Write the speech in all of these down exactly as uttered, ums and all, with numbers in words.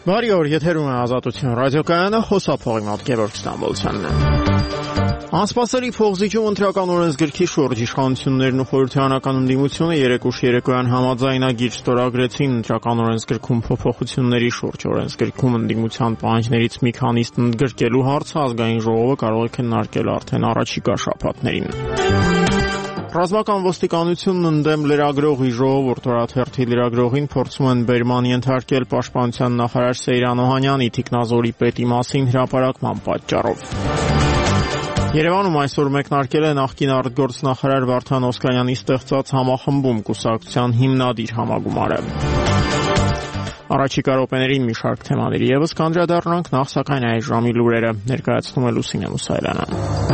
Բարի օր, եթերում է Ազատություն ռադիոկայանը, խոսափողի մոտ Գևորգ Ստամբոլցյանն է։ Անսպասելի փոխզիջում ընտրական օրենսգրքի շուրջ իշխանություններն ու խորհրդարանական ընդդիմությունը երեկ ուշ երեկոյան համաձայնագիր ստորագրեցին ընտրական օրենսգրքում փոփոխությունների շուրջ։ Օրենսգրքում ընդդիմության պահանջներից մի քանիսն ընդգրկելու հարցը ազգային ժողովը կարող է քննարկել արդեն առաջիկա շաբաթներին։ Ռազմական ոստիկանությունն ընդդեմ լրագրողի ժողովուրդ օրաթերթի լրագրողին փորձում են բերման ենթարկել պաշտպանության նախարար Սեյրան Օհանյանի թիկնազորի պետի մասին հրապարակման պատճառով։ Երևանում այսօր մեկնարկել է նախկին արտգործնախարար Վարդան Օսկանյանի ստեղծած համախմբում կուսակցության հիմնադիր համագումարը։ Առաջիկա րոպեներին մի շարք թեմաների ևս կանդրադառնանք, նախ սակայն այս ժամի լուրերը ներկայացնում է Լուսինե Մուսայելյանը։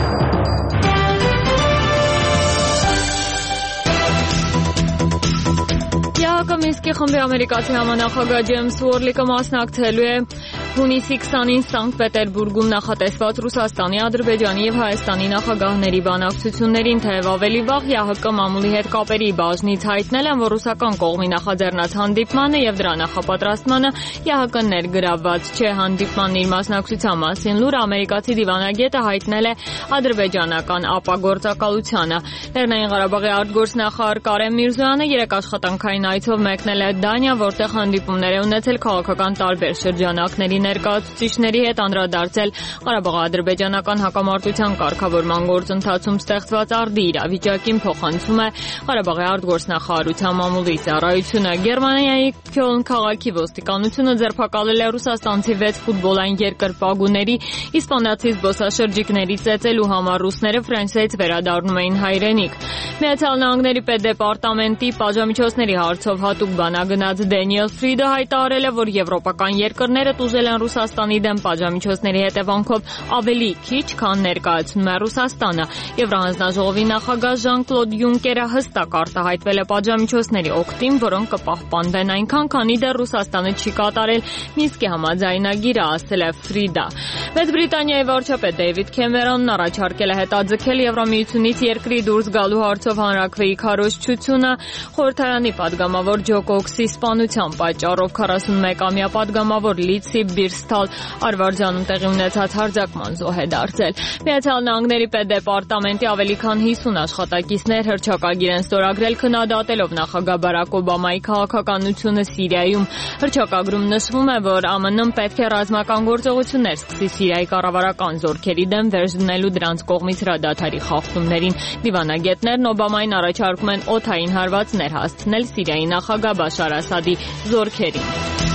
Մինսկի խմբի ամերիկացի համանախագահ Ջեյմս Ուորլիկը մասնակցելու է հունիսի քսանին Սանկտ Պետերբուրգում նախատեսված Ռուսաստանի, Ադրբեջանի եւ Հայաստանի նախագահների բանակցություններին, թեև ավելի վաղ ԵԱՀԿ մամուլի հետ կապերի բաժնից հայտնել են, որ ռուսական կողմի նախաձեռնած հանդիպմանը եւ դրա նախապատրաստմանը ԵԱՀԿ-ն ներգրավված չէ։ Հանդիպմանն իր մասնակցության մասին լուրը ամերիկացի դիվանագետը հայտնել է ադրբեջանական ապագործակալությանը։ Լեռնային Ղարաբաղի արտգործնախարար Կարեն Միրզոյանը երեք աշխատանքային այցով մեկնել է Դանիա, որտեղ հանդիպումներ է ունեցել քաղաքական տարբեր շրջանակների ներկայացուցիչների հետ, անդրադարձել Ղարաբաղ-ադրբեջանական հակամարտության կարգավորման գործընթացում ստեղծված արդի իրավիճակին, փոխանցում է Ղարաբաղի արտգործնախարարության մամուլի ծառայությունը։ Գերմանիայի Քյոլն քաղաքի ոստիկանությունը ձերբակալել է ռուսաստանցի վեց ֆուտբոլային երկրպագուների իսպանացի զբոսաշրջիկների ծեծելու համար ռուսները Ֆրանսիայից վերադառնում էին հայրենիք։ Միացյալ Նահանգների պետդեպարտամենտի պատժամիջոցների հարցով հատուկ բանագնաց Դենիել Ֆրիդը հայտարարել է, որ եվրոպական երկրները տուժել են Ռուսաստանի դեմ պատժամիջոցների հետևանքով ավելի քիչ, քան ներկայացնում է Ռուսաստանը։ Եվրահանձնաժողովի նախագահ Ժան-Կլոդ Յունկերը հստակ արտահայտվել է պատժամիջոցների օգտին, որոնք կպահպանվեն այնքան, քանի դեռ Ռուսաստանը չի կատարել Մինսկի համաձայնագիրը, ասել է Ֆրիդը։ Մեծ Բրիտանիայի վարչապետ Դեյվիդ Քեմերոնն առաջարկել է հետաձգել Եվրամիությունից երկրի դուրս գալու հարցով հանրաքվեի քարոզչությունը։ Խորհրդարանի պատգամավոր Ջո Կոքսի սպանության պատճառով քառասունմեկամյա պատգամավոր Լիցի Բիրստալ Արվարձանում տեղի ունեցած հարձակման զոհ է դարձել։ Միացյալ Նահանգների պետդեպարտամենտի ավելի քան հիսուն աշխատակիցներ հռչակագիր են ստորագրել քննադատելով նախագահ Բարակ Օբամայի քաղաքականությունը Սիրիայում։ Հռչակագրում նշվում է, որ ԱՄՆ-ն պետք է ռազմական գործողություններ սկսի Սիրիայի կառավարական զորքերի դեմ վերջ դնելու դրանց կողմից հրադադարի խախտումներին։ Դիվանագետներն Օբամային առաջարկում են օդային հարվածներ հասցնել Սիրիայի նախագահ Բաշար Ասադի զորքերին։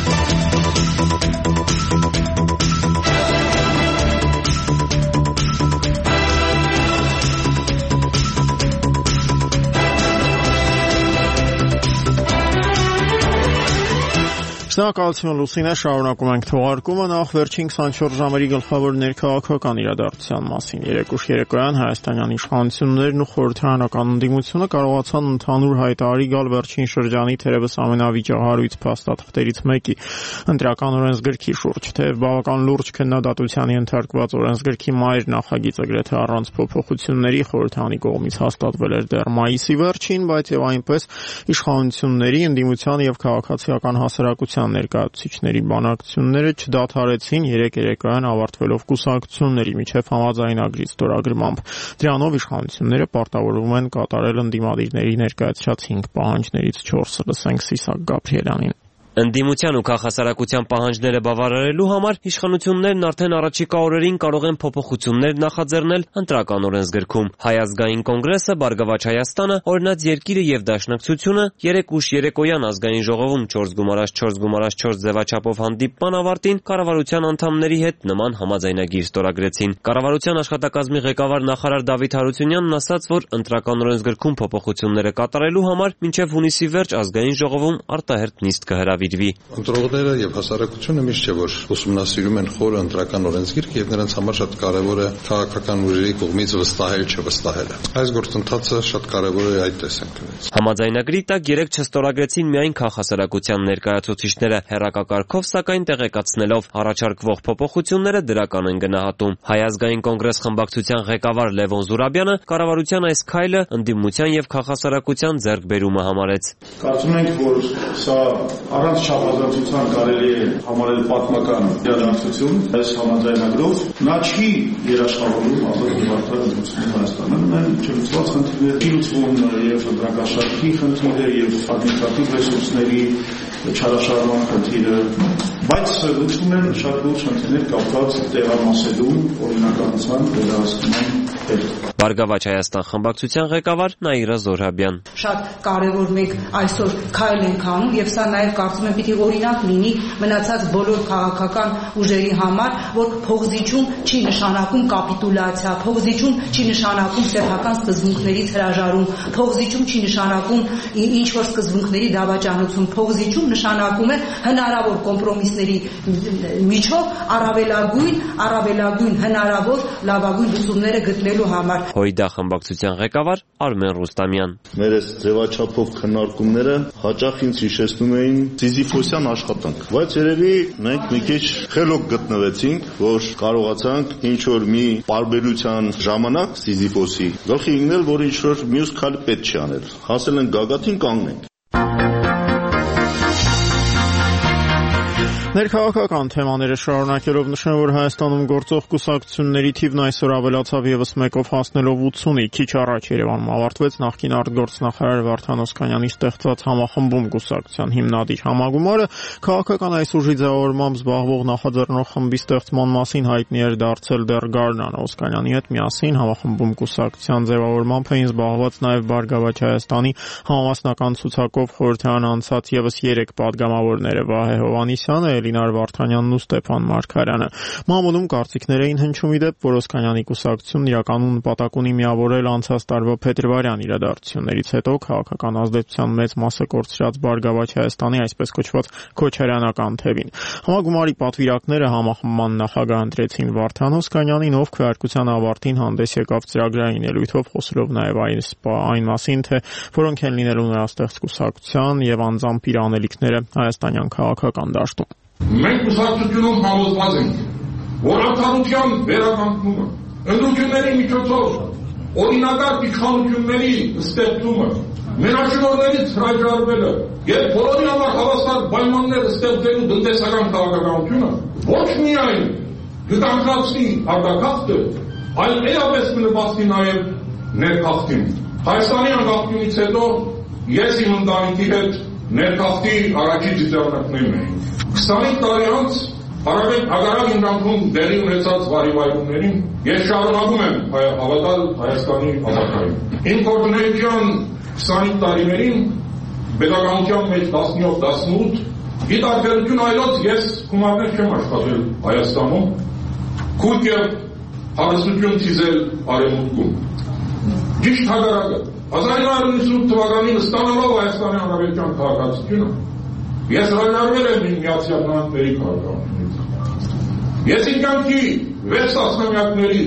Շնորհակալություն Լուսինե, շարունակում ենք թողարկումը, նախ վերջին քսանչորս ժամերի գլխավոր ներքաղաքական իրադարձության մասին։ Երեկ ուշ երեկոյան հայաստանյան իշխանություններն ու խորհրդարանական ընդդիմությունը կարողացան ընդհանուր հայտարարի գալ վերջին շրջանի թերևս ամենավիճահարույց փաստաթղթերից մեկի ընտրական օրենսգրքի շուրջ։ Թեև բավական լուրջ քննադատության ենթարկված օրենսգրքի մայր նախագիծը գրեթե առանց փոփոխությունների խորհրդարանի կողմից հաստատվել էր դեռ մայիսի վերջին, բայց եւ այնպես իշխանությունների, ընդդիմության եւ քաղաքացիական հասարակության ներկայացուցիչների բանակցությունները չդադարեցին երեկ երեկոյան ավարտվելով կուսակցությունների միջև համաձայնագրի ստորագրմամբ։ Դրանով իշխանությունները պարտավորվում են կատարել ընդդիմադիրների ներկայացրած հինգ պահանջներից չորսը։ Լսենք Սիսակ Գաբրիելյանին։ Ընդդիմության ու քաղաքասարակության պահանջները բավարարելու համար իշխանություններն արդեն առաջիկա օրերին կարող են փոփոխություններ նախաձեռնել ընտրական օրենսգրքում։ Հայ ազգային կոնգրեսը, Բարգավաճ Հայաստանը, Օրինաց երկիրը եւ Դաշնակցությունը երեկ ուշ երեկոյան ազգային ժողովում չորս գումարած չորս գումարած չորս ձևաչափով հանդիպման ավարտին կառավարության անդամների հետ նման համաձայնագիր ստորագրեցին։ Կառավարության աշխատակազմի ղեկավար նախարար Դավիթ Հարությունյանն ասաց, որ ընտրական օրենսգրքում փոփոխությունները կատարելու համար մինչև հունիսի վերջ ազգային ժողովում արտահերթ նիստ կհրավիրվի։ Ընտրողները եւ հասարակությունը միշտ չէ որ ուսումնասիրում են խորը ընտրական օրենսգիրքը եւ նրանց համար շատ կարեւոր է քաղաքական ուժերի կողմից վստահել չվստահելը։ Այս գործընթացը շատ կարեւոր է այդ տեսանկյունից։ Համաձայնագրի տակ երեք չստորագրեցին միայն քաղաքասարակության ներկայացուցիչները, հեռակակարգով սակայն տեղեկացնելով առաջարկվող փոփոխությունները դրական են գնահատում։ Հայ ազգային կոնգրես խմբակցության ղեկավար Լևոն Զուրաբյանը կառավարության այս քայլը ընդդիմության եւ քաղաքասարակության ձեռքբերումը համարեց։ Կարծում ենք, որ սա առանց Նրանց չափազանցության կարելի է համարել պատմական իրադարձություն այս համաձայնագրով։ Նա չի երաշխավորում ազատ ու արդար ընտրություններ Հայաստանում, այն չլուծված խնդիրներ, լուծվում եւ ընտրակաշարքի խնդիրը եւ ադմինիստրատիվ ռեսուրսների չարաշարման խնդիրը, բայց լուծվում են շատ լուրջ խնդիրներ կապված տեղամասելու օրինականության վերահսկման հետ։ Բարգավաճ Հայաստան խմբակցության ղեկավար Նաիրա Զոհրաբյան. Շատ կարևոր մենք այսօր քայլ ենք անում եւ սա նաեւ կարծում եմ պիտի օրինակ լինի մնացած բոլոր քաղաքական ուժերի համար, որ փողզիչում չի նշանակում կապիտուլյացիա, փողզիչում չի նշանակում սեփական սկզբունքներից հրաժարում, փողզիչում չի նշանակում ինչ որ սկզբունքների դավաճանություն, փողզիչում նշանակում է հնարավոր կոմպրոմիսների միջով առավելագույն, առավելագույն հնարավոր լավագույն լուծումները գտնելու համար։ Հույդա խմբակցության ղեկավար Արմեն Ռուստամյան. Մեր այս ձևաչափով քննարկումները հաճախ ինձ հիշեցնում էին Սիզիֆոսյան աշխատանք, բայց երևի մենք մի քիչ խելոք գտնվեցինք, որ կարողացանք ինչ որ մի պարբերության ժամանակ Սիզիֆոսի գլխի ընկնել, որ ինչ որ մյուս քայլ պետք չի անել։ Հասել են գագաթին կանգնենք։ Ներքաղաքական թեմաները շարունակելով նշեն, որ Հայաստանում գործող կուսակցությունների թիվն այսօր ավելացավ եւս մեկով հասնելով ութունի։ Քիչ առաջ Երևանում ավարտվեց նախկին արտգործնախարար Վարդան Օսկանյանի ստեղծած համախմբում կուսակցության հիմնադիր համագումարը։ Քաղաքական այս ուժի ձևավորմամբ զբաղվող նախաձեռնող խմբի ստեղծման մասին հայտնի էր դարձել դեռ Գարնան Օսկանյանի հետ միասին համախմբում կուսակցության ձևավորմամբ էին զբաղված նաեւ Բարգավաճ Հայաստանի համամասնական ցուցակով խորհրդարան անցած եւս երեք падգամավորները՝ Վահե Հովհաննիսյանը, Էլինար Վարդանյանն ու Ստեփան Մարգարյանը։ Մամունում կարծիքներ էին հնչում ի դեպ, որ Օսկանյանի կուսակցությունն իրականում նպատակ ունի միավորել անցած տարվա փետրվարյան իրադարձություններից հետո քաղաքական ազդեցության մեծ մասը կորցրած Բարգավաճ Հայաստանի այսպես կոչված քոչարյանական թևին։ Համագումարի պատվիրակները համախմբման նախագահ ընտրեցին Վարդան Օսկանյանին, ով քվեարկության ավարտին հանդես եկավ ծրագրային ելույթով, խոսելով նաև այն մասին, թե որոնք են լինելու նրա ստեղծ կուսակցության եւ անձամբ իր անելիքները հայաստանյան քաղաքական դաշտում։ Մենք կուսակցությունում համոզված ենք, որ արդարության վերականգնումը, ընտրությունների միջոցով օրինական իշխանությունների ստեղծումը, մենաշնորհներից հրաժարվելը եւ բոլորի համար հավասար պայմաններ ստեղծելու տնտեսական քաղաքականությունը ոչ միայն կկանգնեցնի արտաքաղթը, այլ էապես կնպաստի նաեւ ներքաղթին։ Հայաստանի անկախությունից հետո ես իմ ընտանիքի հետ ներքաղթի առաջին ձեռնարկներն էի։ քսանինը տարի անց Արաբեկ հագարակ ինքնանքում դերի ունեցած վարիվայրումներին ես շարունակում եմ հավատալ Հայաստանի ապագային։ Իմ գործունեության քսանինը տարիներին պետականության մեջ տասնյոթ տասնութ ի տարբերություն այլոց ես գումարներ չեմ աշխատել Հայաստանում, քույր եւ հարստություն ցիզել արևմուտքում։ Ճիշտ հագարակը հազար ինը հարյուր ութսուն թվականին ստանալով Հայաստանի Հանրապետության քաղաքացիությունը ես հրաժարվել եմ իմ Միացյալ Նահանգների քաղաքականությունից։ Ես իմ կյանքի վեց տասնամյակների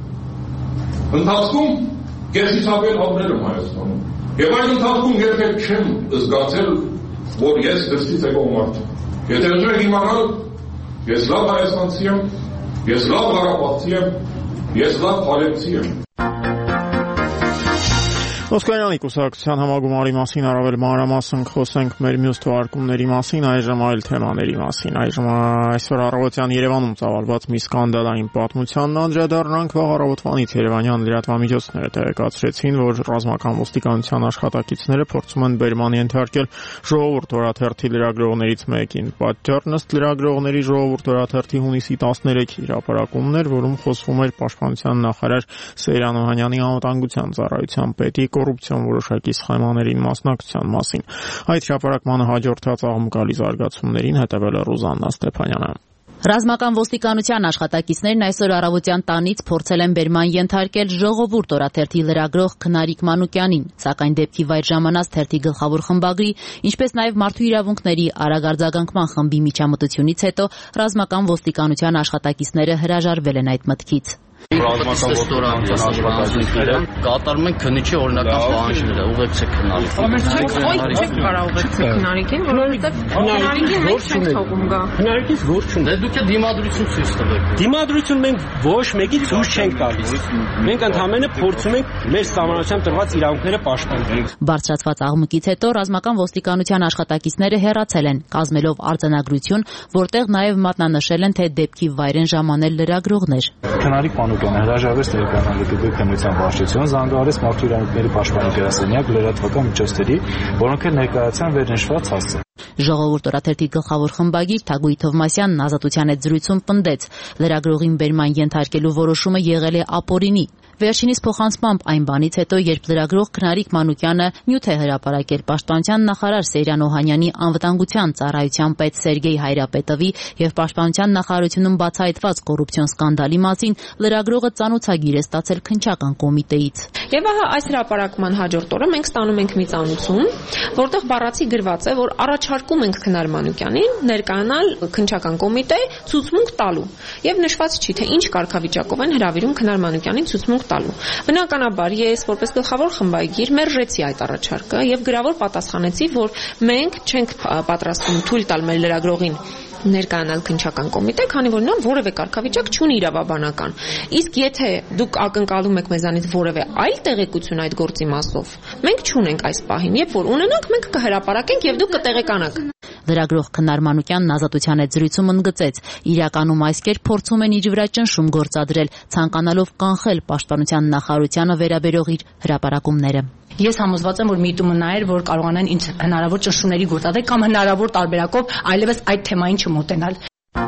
ընթացքում կեսից ավել ապրել եմ Հայաստանում եւ այդ ընթացքում երբեք չեմ զգացել, որ ես դրսից եկող մարդ եմ։ Եթե ուզում եք իմանալ, ես լավ հայաստանցի եմ, ես լավ ղարաբաղցի եմ, ես լավ փալեպցի եմ։ Օսկանյանի կուսակցության համագումարի մասին առավել մանրամասն խոսենք մեր մյուս թվարկումների մասին, այժմ այլ թեմաների մասին։ Այժմ այսօր առավոտյան Երևանում ծավալված մի սկանդալային պատմությանն անդրադառնանք։ Վաղ առավոտվանից երևանյան լրատվամիջոցները տեղեկացրեցին, որ ռազմական ոստիկանության աշխատակիցները փորձում են բերման ենթարկել Ժողովուրդ օրաթերթի լրագրողներից մեկին։ Պատճառն ըստ լրագրողների Ժողովուրդ օրաթերթի հունիսի տասներեքի հրապարակումն էր, որում խոսվում էր պաշտպանության նախարար Սեյրան Օհանյանի անվտանգության ծառայության պետի կոռուպցիոն որոշակի սխեմաներին մասնակցության մասին։ Այդ հրապարակմանը հաջորդած աղմկալի զարգացումներին հետևել է Ռուզաննա Ստեփանյանը։ Ռազմական ոստիկանության աշխատակիցներն այսօր առավոտյան տանից փորձել են բերման ենթարկել Ժողովուրդ օրաթերթի լրագրող Քնարիկ Մանուկյանին, սակայն դեպքի վայր ժամանած թերթի գլխավոր խմբագրի, ինչպես նաև մարդու իրավունքների արագ արձագանքման խմբի միջամտությունից հետո ռազմական ոստիկանության աշխատակիցները հրաժարվել են այդ մտքից։ Ռազմական գործողությունների աշխատանքները կատարում են քննիչի օրինական պահանջները, ուղեկցեք քննարկին։ Չեք կարող ուղեկցեք քննարկին, որովհետև քննարկին մենք չենք թողում գա։ Քննարկից ոչ չունի։ Դե դուք դիմադրություն ցույց տվեք։ Դիմադրություն մենք ոչ մեկի ցույց չենք տալիս։ Մենք ընդհանրապես փորձում ենք մեր սահմանադրությամբ տրված իրավունքները պաշտպանել։ Բարձրացված աղմուկից հետո ռազմական ոստիկանության աշխատակիցները հեռացել են, կազմելով արձանագրություն, որտեղ նաև մատնանշել են, թե դեպքի վայր են ժամանել լրագրողներ։ Քննարի Պանուկյանը հրաժարվեց տեղական լրատվական քննության վարչություն, զանգահարեց Մարդու իրավունքների պաշտպանի գրասենյակ լրատվական միջոցների, որոնք էլ ներկայացան վերնշված հասցեն։ Ժողովուրդ օրաթերթի գլխավոր խմբագիր Թագուհի Թովմասյանն Ազատության հետ զրույցում պնդեց, լրագրողին բերման ենթարկելու որոշումը եղել է ապօրինի։ Վերջինիս փոխանցմամբ այն բանից հետո, երբ լրագրող Քնարիկ Մանուկյանը նյութ է հրապարակել պաշտպանության նախարար Սեյրան Օհանյանի անվտանգության ծառայության պետ Սերգեյ Հայրապետովի եւ պաշտպանության նախարարությունում բացահայտված կոռուպցիոն սկանդալի մասին, լրագրողը ծանոթագիր է ստացել քննչական կոմիտեից։ Եվ ահա այս հրապարակման հաջորդ օրը մենք ստանում ենք մի ծանուցում, որտեղ բառացի գրված է, որ առաջարկում ենք Քնար Մանուկյանին ներկայանալ քննչական կոմիտե ցուցմունք տալու եւ նշված չի, թե ինչ կարգավիճակով են հրավիրում Քնար Մանուկյանին ցուցմունք տալու։ Բնականաբար ես որպես գլխավոր խմբագիր մերժեցի այդ առաջարկը եւ գրավոր պատասխանեցի, որ մենք չենք պատրաստվում թույլ տալ մեր լրագրողին ներկայանալ քննչական կոմիտե, քանի որ նա որևէ կարգավիճակ չունի իրավաբանական։ Իսկ եթե դուք ակնկալում եք մեզանից որևէ այլ տեղեկություն այդ գործի մասով, մենք չունենք այս պահին, երբ որ ունենանք, մենք կհրապարակենք եւ դուք կտեղեկանաք։ Լրագրող Քնար Մանուկյանն Ազատության հետ զրույցում ընդգծեց, իրականում այս կերպ փորձում են իր վրա ճնշում գործադրել, ցանկանալով կանխել պաշտպանության նախարարությանը վերաբերող իր հրապարակումները։ Ես համոզված եմ, որ միտումը նա էր, որ կարողանան ինձ հնարավոր ճնշումների գործադրել կամ հնարավոր տարբերակով այլևս այդ թեմային չմոտենալ։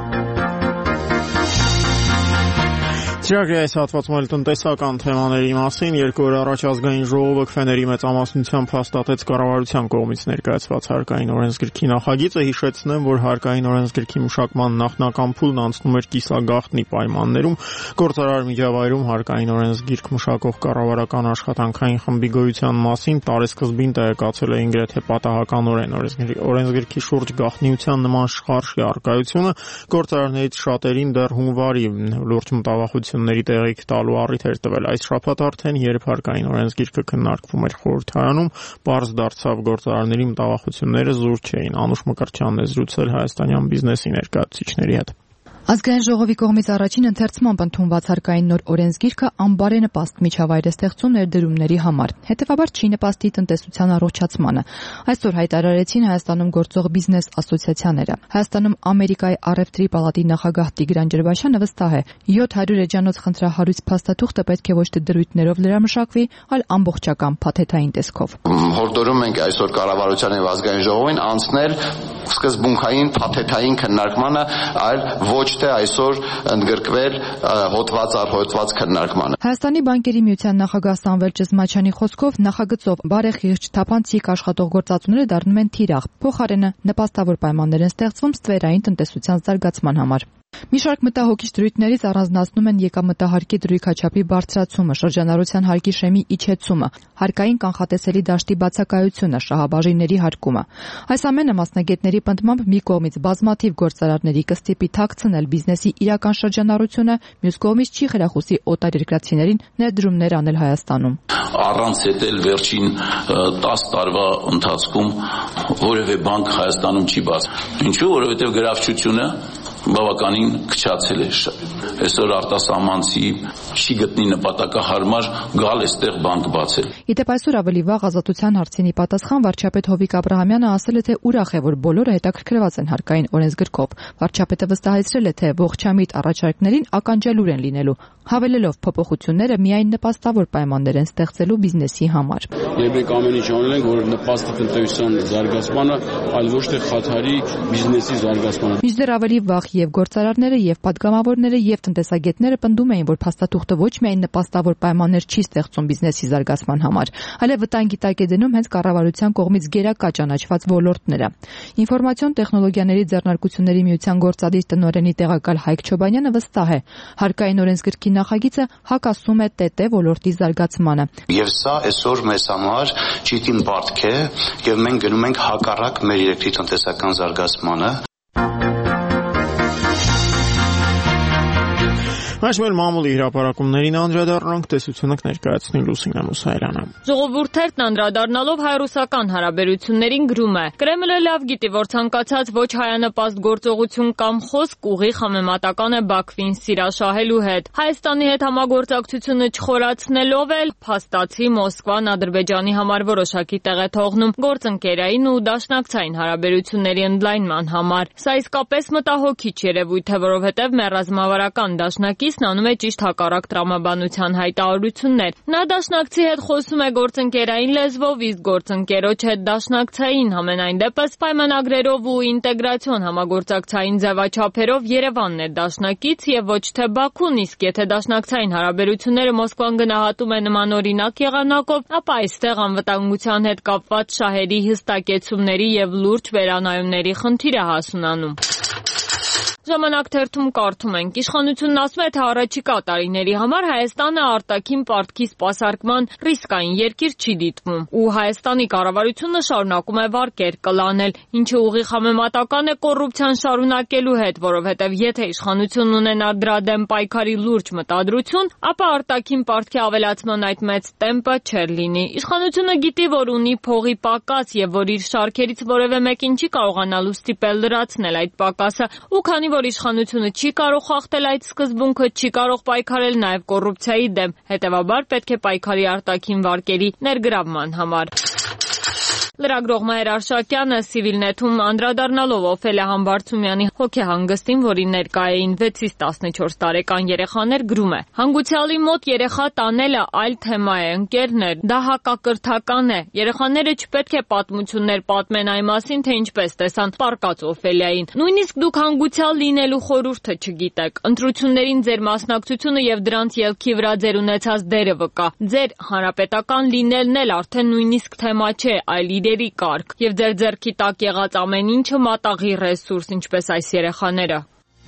Ծրագրի այս հատվածում էլ տնտեսական թեմաների մասին երկու օր առաջ ազգային ժողովը քվեների մեծամասնությամբ հաստատեց կառավարության կողմից ներկայացված հարկային օրենսգրքի նախագիծը, հիշեցնեմ, որ հարկային օրենսգրքի մշակման նախնական փուլն անցնում էր կիսագաղտնի պայմաններում, գործարար միջավայրում հարկային օրենսգիրք մշակող կառավարական աշխատանքային խմբի գոյության մասին տարեսկզբին տեղեկացել էին գրեթե պատահականորեն օրենսգրքի շուրջ գաղտնիության նման շարժի առկայությունը գործարարներից շատերին դեռ հունվարի լուրջ մտավախություն ների տեղիք տալու առիթ էր տվել։ Այս շաբաթ արդեն, երբ հարկային օրենսգիրքը քննարկվում էր խորհրդարանում, պարզ դարձավ գործարարների մտավախությունները զուր չէին։ Անուշ Մկրտչյանն է զրուցել հայաստանյան բիզնեսի ներկայացուցիչների հետ։ Ազգային ժողովի կողմից առաջին ընթերցմամբ ընդունված հարկային նոր օրենսգիրքը անբարենպաստ միջավայր է ստեղծում ներդրումների համար, հետևաբար չի նպաստի տնտեսության առողջացմանը։ Այսօր հայտարարեցին Հայաստանում գործող բիզնես ասոցիացիաները։ Հայաստանում Ամերիկայի առևտրի պալատի նախագահ Տիգրան Ջրբաշյանը վստահ է, յոթ հարյուր էջանոց խնդրահարույց փաստաթուղթը պետք է ոչ թե դրույթներով լրամշակվի, այլ ամբողջական փաթեթային տեսքով։ Հորդորում ենք այսօր կառավարության եւ ազգային ժողովին անցնել սկզբունքային փաթեթային քննարկմանը, այլ ոչ թե այսօր ընդգրկվել հոդված առ հոդված քննարկմանը։ Հայաստանի բանկերի միության նախագահ Սամվել Ճզմաչյանի խոսքով նախագծով բարեխիղճ թափանցիկ աշխատող գործածությունները դառնում են թիրախ, փոխարենը նպաստավոր պայմաններ են ստեղծվում ստվերային տնտեսության զարգացման համար։ Մի շարք մտահոգիչ դրույթներից առանձնացնում են եկամտահարկի դրույքաչափի բարձրացումը, շրջանառության հարկի շեմի իջեցումը, հարկային կանխատեսելի դաշտի բացակայությունը, շահաբաժինների հարկումը։ Այս ամենը մասնագետների պնդմամբ մի կողմից բազմաթիվ գործարարների կստիպի թաքցնել բիզնեսի իրական շրջանառությունը, մյուս կողմից չի խրախուսի օտարերկրացիներին ներդրումներ անել Հայաստանում։ Առանց հետել վերջին տասը տարվա ընթացքում որևէ բանկ Հայաստանում չի բաց։ Ինչու՞, որովհետև գրավչությունը բավականին քչացել է։ Այսօր արտասահմանցի չի գտնի նպատակահարմար գալ այստեղ բանկ բացել։ Իդեպ այսօր ավելի վաղ Ազատության հարցինի պատասխան վարչապետ Հովիկ Աբրահամյանը ասել է, թե ուրախ է, որ բոլորը հետաքրքրված են հարկային օրենսգրքով։ Վարչապետը վստահեցրել է, թե ողջամիտ առաջարկներին ականջալուր են լինելու, հավելելով փոփոխությունները միայն նպաստավոր պայմաններ են ստեղծելու բիզնեսի համար։ Եվ մենք ամեն ինչ անել ենք, որ նպաստի տնտեսության զարգացմանը, այլ ոչ թե խաթարի բիզնեսի զարգացմանը։ Մինչդեռ ավելի վաղ եւ գործարարները, եւ պատգամավորները, եւ տնտեսագետները պնդում էին, որ փաստաթուղթը ոչ միայն նպաստավոր պայմաններ չի ստեղծում բիզնեսի զարգացման համար, այլև վտանգի տակ է դնում հենց կառավարության կողմից գերակա ճանաչված ոլորտները։ Ինֆորմացիոն տեխնոլոգիաների ձեռնարկությունների միության գործադիր տնօրենի տեղակալ Հայկ Չոբանյանը վստահ է, հարկային օրենսգրքի նախագիծը հակասում է ՏՏ ոլորտի զարգացմանը։ Եվ սա այսօր մեզ համար ճիշտ բարդք է, եւ մենք գնում ենք հակառակ մեր երկրի տնտեսական զարգացմանը։ Այսօր մամուլի հրապարակումներին անդրադառնանք, տեսությունը կներկայացնի Լուսինե Մուսայելյանը։ Ժողովուրդներն անդրադառնալով հայ-ռուսական հարաբերություններին գրում է. Կրեմլը լավ գիտի, որ ցանկացած ոչ հայանպաստ գործողություն կամ խոսք ուղիղ համեմատական է Բաքվին սիրաշահելու հետ։ Հայաստանի հետ համագործակցությունը չխորացնելով էլ փաստացի Մոսկվան Ադրբեջանի համար որոշակի տեղ է թողնում գործընկերային ու դաշնակցային հարաբերությունների ընդլայնման համար։ Սա իսկապես մտահոգիչ երևույթ է, որովհետև մեր ռազմավարական դաշնակիցն անում է ճիշտ հակառակ տրամաբանության հայտարարություններ։ Նա դաշնակցի հետ խոսում է գործընկերային լեզվով, իսկ գործընկերոջ հետ դաշնակցային, համենայն դեպս պայմանագրերով ու ինտեգրացիոն համագործակցային ձևաչափերով Երևանն է դաշնակից եւ ոչ թե Բաքուն, իսկ եթե դաշնակցային հարաբերությունները Մոսկվան գնահատում է նմանօրինակ եղանակով, ապա այստեղ անվտանգության հետ կապված շահերի հստակեցումների եւ լուրջ վերանայումների խնդիր է հասունանում։ Ժամանակ թերթում կարդում ենք. Իշխանությունն ասում է, թե առաջիկա տարիների համար Հայաստանը արտաքին պարտքի սպասարկման ռիսկային երկիր չի դիտվում, ու Հայաստանի կառավարությունը շարունակում է վարկեր կլանել, ինչը ուղիղ համեմատական է կոռուպցիան շարունակելու հետ, որովհետև եթե իշխանությունն ունենար դրա դեմ պայքարի լուրջ մտադրություն, ապա արտաքին պարտքի ավելացման այդ մեծ տեմպը չէր լինի։ Իշխանությունը գիտի, որ ունի փողի պակաս եւ որ իր շարքերից որևէ մեկին չի կարողանալու ստիպել լրացնել այդ պակասը, ու քանի որ իշխանությունը չի կարող խախտել այդ սկզբունքը, չի կարող պայքարել նաև կոռուպցիայի դեմ, հետևաբար պետք է պայքարի արտաքին վարկերի ներգրավման համար։ Լրագրող Մայր Արշակյանը Civilnet-ում անդրադառնալով Օֆելիա Համբարձումյանի հոգեհանգստին, որի ներկա էին վեցից տասնչորս տարեկան երեխաներ, գրում է. Հանգուցյալի մոտ երեխա տանելը այլ թեմա է, ընկերներ, դա հակակրթական է։ Երեխաները չպետք է պատմություններ պատմեն այն մասին, թե ինչպես տեսան պարկած Օֆելիային։ Նույնիսկ դուք հանգուցյալ լինելու խորհուրդը չգիտեք։ Ընտրություններին ձեր մասնակցությունը եւ դրանց ելքի վրա ձեր ունեցած դերը վկա։ Ձեր հանրապետական լինելն էլ արդեն նույնիսկ թեմա չէ, այլ կարգ, եւ ձեր ձեռքի տակ եղած ամեն ինչը մատաղի ռեսուրս, ինչպես այս երեխաները։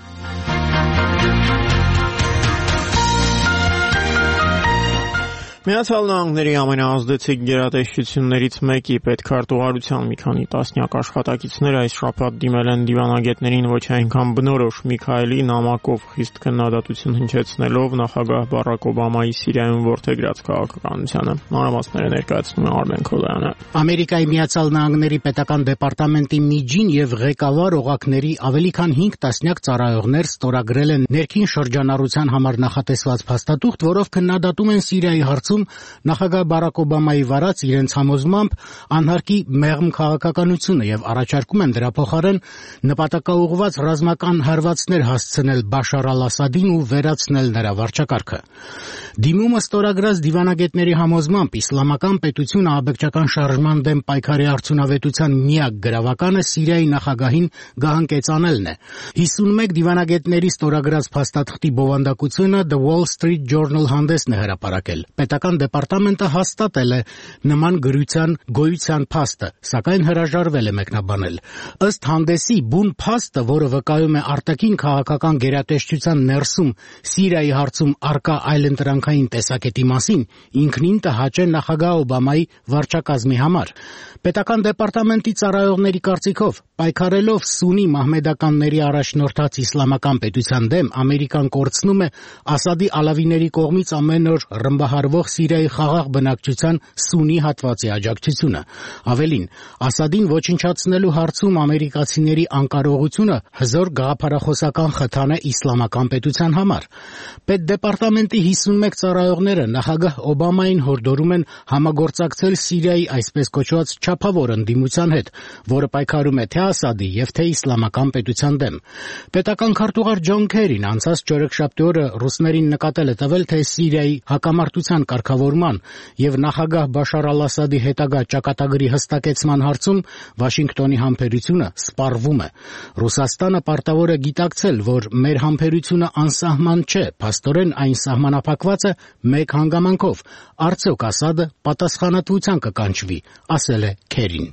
Միացյալ Նահանգների ամենաազդեցիկ գերատեսչություններից մեկի պետքարտուղարության մի քանի տասնյակ աշխատակիցներ այս շաբաթ դիմել են դիվանագետներին ոչ այնքան բնորոշ Միքայելի նամակով խիստ քննադատություն հնչեցնելով նախագահ Բարակ Օբամայի Սիրիայում որդեգրած քաղաքականությանը։ Մանրամասները ներկայացնում է Արմեն Քոլյանը։ Ամերիկայի Միացյալ Նահանգների պետական դեպարտամենտի միջին եւ ղեկավար օղակների ավելի քան հինգ տասնյակ ծառայողներ ստորագրել են ներքին շրջանառության համար նախատեսված փաստաթուղթ, որով քննադատում են Սիրիայի հարցում նախագահ Բարակ Օբամայի վարած իրենց համոզմամբ անհարկի մեղմ քաղաքականությունը եւ առաջարկում են դրա փոխարեն նպատակաուղղված ռազմական հարվածներ հասցնել Բաշար al-Ասադին ու վերացնել նրա վարչակարգը։ Դիմումը ստորագրած դիվանագետների համոզմամբ իսլամական պետությունը աբեկչական շարժման դեմ պայքարի արդյունավետության միակ գրավականը Սիրիայի նախագահին գահանկեցանելն է։ հիսունմեկ դիվանագետների ստորագրած փաստաթղթի բովանդակությունը The Wall Street Journal հանդեսն է հրապարակել։ Պետական դեպարտամենտը հաստատել է նման գրության գոյության փաստը, սակայն հրաժարվել է մեկնաբանել։ Ըստ հանդեսի, բուն փաստը, որը վկայում է արտաքին քաղաքական գերատեսչության ներսում Սիրիայի հարցում արկա այլընտրանքային տեսակետի մասին, ինքնին տհաճ է նախագահ Օբամայի վարչակազմի համար։ Պետական դեպարտամենտի ծառայողների կարծիքով, պայքարելով սունի մահմեդականների առաջնորդած իսլամական պետության դեմ, Ամերիկան կորցնում է Ասադի ալավիների կողմից ամեն օր ռմբահարվող Սիրիայի խաղաղ բնակչության սունի հատվածի աջակցությունը։ Ավելին, Ասադին ոչնչացնելու հարցում ամերիկացիների անկարողությունը հզոր գաղափարախոսական խթան է իսլամական պետության համար։ Պետդեպարտամենտի հիսունմեկ ծառայողները նախագահ Օբամային հորդորում են համագործակցել Սիրիայի այսպես կոչված չափավոր ընդդիմության հետ, որը պայքարում է թե Ասադի եւ թե իսլամական պետության դեմ։ Պետական քարտուղար Ջոն Քերին անցած չորեքշաբթի օրը ռուսներին նկատել է տվել, թե Սիրիայի հակամարտության կարգավորման եւ նախագահ Բաշար al-Ասադի հետագա ճակատագրի հստակեցման հարցում Վաշինգտոնի համբերությունը սպառվում է։ Ռուսաստանը պարտավոր է գիտակցել, որ մեր համբերությունը անսահման չէ, փաստորեն այն սահմանափակված է մեկ հանգամանքով՝ արդյոք Ասադը պատասխանատվության կկանչվի, ասել է Քերին։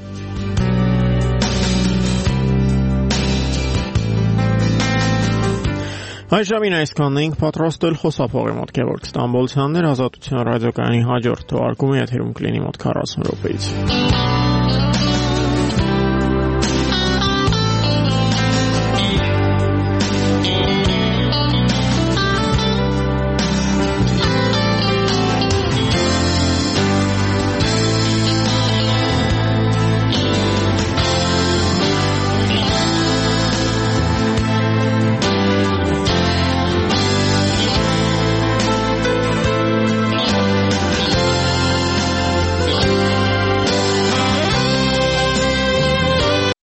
Այս ժամին այսքանն էինք պատրաստել խոսափողի մոտ Գևորգ Ստամբոլցյաններ, Ազատություն ռադիոկայանի հաջորդ թողարկումը եթերում կլինի մոտ քառասուն րոպեից։